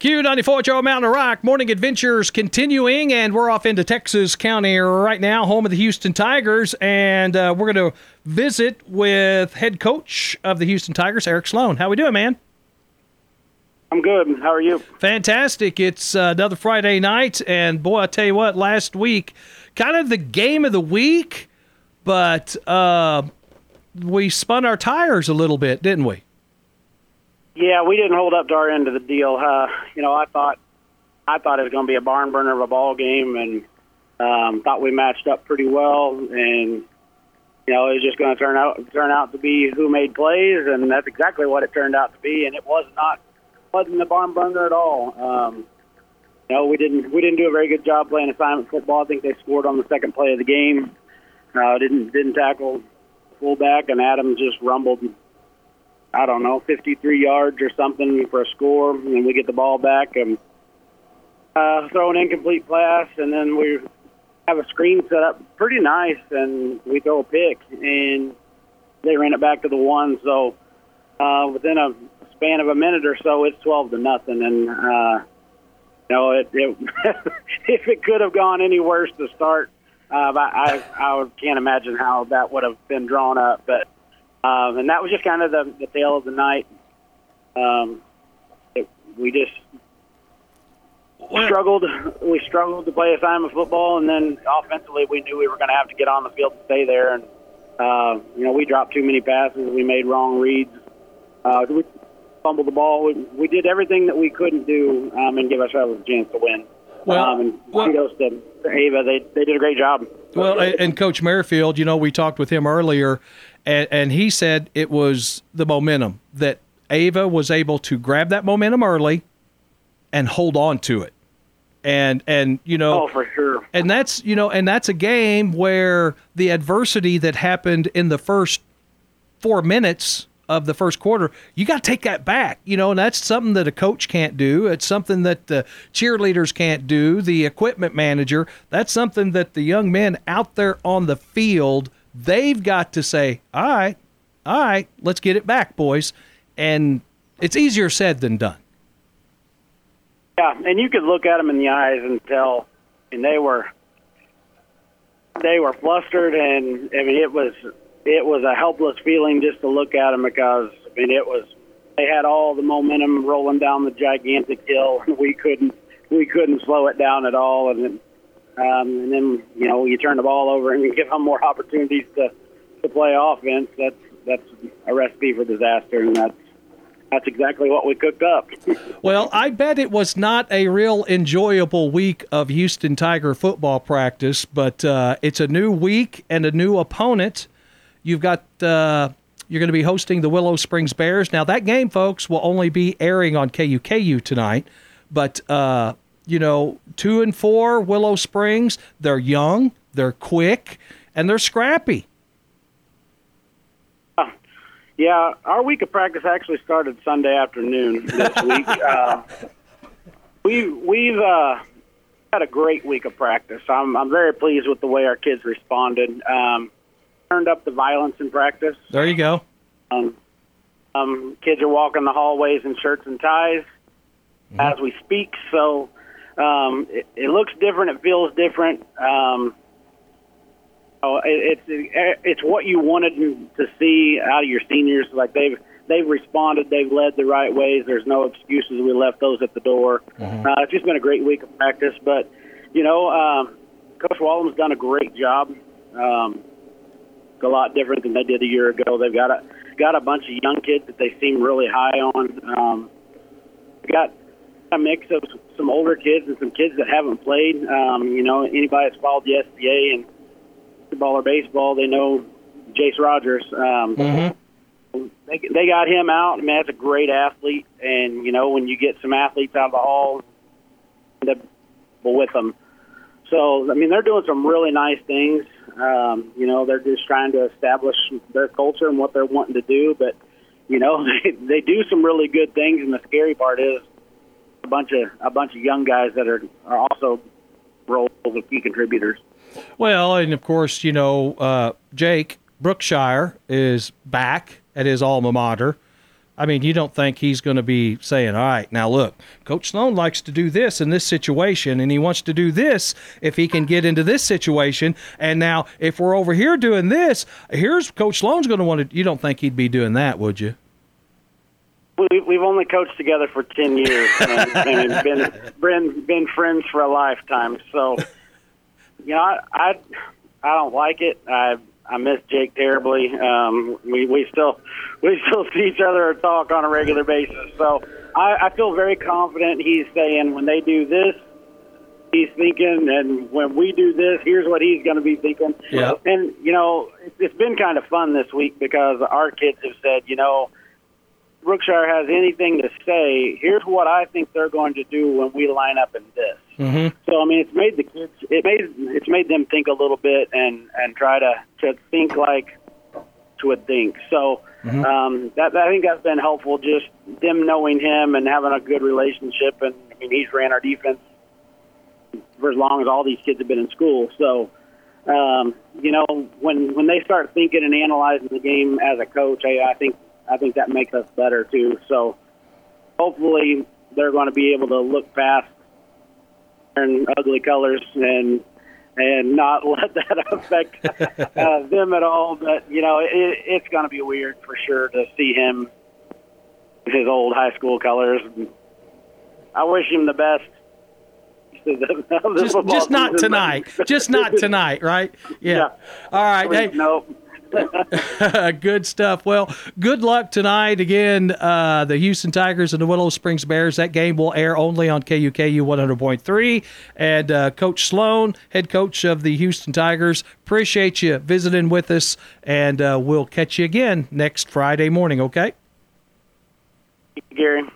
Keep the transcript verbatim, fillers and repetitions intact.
Q ninety-four Joe Mountain Rock morning adventures continuing, and we're off into Texas County right now, home of the Houston Tigers, and uh, we're going to visit with head coach of the Houston Tigers, Eric Sloan. How we doing, man? I'm good. How are you? Fantastic. It's uh, another Friday night, and boy, I tell you what, last week, kind of the game of the week, but uh, we spun our tires a little bit, didn't we? Yeah, we didn't hold up to our end of the deal. Uh, you know, I thought I thought it was going to be a barn burner of a ball game, and um, thought we matched up pretty well. And you know, it was just going to turn out turn out to be who made plays, and that's exactly what it turned out to be. And it was not wasn't a barn burner at all. Um, you know, we didn't we didn't do a very good job playing assignment football. I think they scored on the second play of the game. Uh, didn't didn't tackle fullback, and Adams just rumbled, I don't know, fifty-three yards or something for a score, and we get the ball back and uh, throw an incomplete pass, and then we have a screen set up pretty nice, and we throw a pick, and they ran it back to the one. So uh, within a span of a minute or so, it's twelve to nothing, and uh, you know, it, it if it could have gone any worse to start, uh, I, I I can't imagine how that would have been drawn up, but. Um, and that was just kind of the, the tale of the night. Um, it, we just struggled. We struggled to play assignment football, and then offensively, we knew we were going to have to get on the field to stay there. And uh, you know, we dropped too many passes. We made wrong reads. Uh, we fumbled the ball. We, we did everything that we couldn't do, um, and give ourselves a chance to win. Well, um, and well, kudos to Ava. They they did a great job. Well, and Coach Merrifield, you know, we talked with him earlier. And, and he said it was the momentum, that Ava was able to grab that momentum early and hold on to it. And, and you know, oh, for sure. And that's, you know, and that's a game where the adversity that happened in the first four minutes of the first quarter, you got to take that back, you know, and that's something that a coach can't do. It's something that the cheerleaders can't do, the equipment manager. That's something that the young men out there on the field, they've got to say, all right, all right, let's get it back, boys. And it's easier said than done. Yeah, and you could look at them in the eyes and tell, and they were they were flustered, and I mean, it was it was a helpless feeling just to look at them, because I mean, it was they had all the momentum rolling down the gigantic hill, and we couldn't we couldn't slow it down at all, and then, Um, and then, you know, you turn the ball over and you give them more opportunities to, to play offense. That's that's a recipe for disaster, and that's that's exactly what we cooked up. Well, I bet it was not a real enjoyable week of Houston Tiger football practice, but uh, it's a new week and a new opponent. You've got uh, you're going to be hosting the Willow Springs Bears. Now, that game, folks, will only be airing on K U K U tonight, but. Uh, You know, two and four, Willow Springs, they're young, they're quick, and they're scrappy. Uh, yeah, our week of practice actually started Sunday afternoon this week. uh, we, we've uh, had a great week of practice. I'm, I'm very pleased with the way our kids responded. Um, turned up the violence in practice. There you go. Um, um, kids are walking the hallways in shirts and ties mm-hmm. as we speak, so... Um, it, it looks different. It feels different. Um, oh, it, it's it's what you wanted to see out of your seniors. Like they've they've responded. They've led the right ways. There's no excuses. We left those at the door. Mm-hmm. Uh, it's just been a great week of practice. But you know, um, Coach Wallen's done a great job. Um, it's a lot different than they did a year ago. They've got a got a bunch of young kids that they seem really high on. Um, got a mix of some older kids and some kids that haven't played. Um, you know, anybody that's followed the S B A and football or baseball, they know Jace Rogers. Um, mm-hmm. they, they got him out. I mean, that's a great athlete. And, you know, when you get some athletes out of the hall, they're with them. So, I mean, they're doing some really nice things. Um, you know, they're just trying to establish their culture and what they're wanting to do. But, you know, they, they do some really good things. And the scary part is, a bunch of a bunch of young guys that are, are also roles of key contributors. Well, and of course, you know, uh, Jake Brookshire is back at his alma mater. I mean, you don't think he's going to be saying, all right, now look, Coach Sloan likes to do this in this situation, and he wants to do this if he can get into this situation. And now if we're over here doing this, here's Coach Sloan's going to want to – you don't think he'd be doing that, would you? We, we've only coached together for ten years and, and been, been, been friends for a lifetime. So, you know, I, I, I don't like it. I I miss Jake terribly. Um, we, we still we still see each other or talk on a regular basis. So I, I feel very confident he's saying when they do this, he's thinking, and when we do this, here's what he's going to be thinking. Yeah. And, you know, it's, it's been kind of fun this week because our kids have said, you know, Brookshire has anything to say, here's what I think they're going to do when we line up in this. Mm-hmm. So I mean, it's made the kids, it made it's made them think a little bit and, and try to, to think like to would think. So mm-hmm. um, that I think that's been helpful. Just them knowing him and having a good relationship. And I mean, he's ran our defense for as long as all these kids have been in school. So um, you know, when when they start thinking and analyzing the game as a coach, I, I think. I think that makes us better, too. So hopefully they're going to be able to look past and ugly colors and and not let that affect uh, them at all. But, you know, it, it's going to be weird for sure to see him in his old high school colors. I wish him the best. Just, just not tonight. Just not tonight, right? Yeah. yeah. All right. Please, hey. No. Good stuff. Well, good luck tonight. Again, uh, the Houston Tigers and the Willow Springs Bears. That game will air only on K U K U one hundred point three. And uh, Coach Sloan, head coach of the Houston Tigers, appreciate you visiting with us, and uh, we'll catch you again next Friday morning, okay? Thank you, Gary.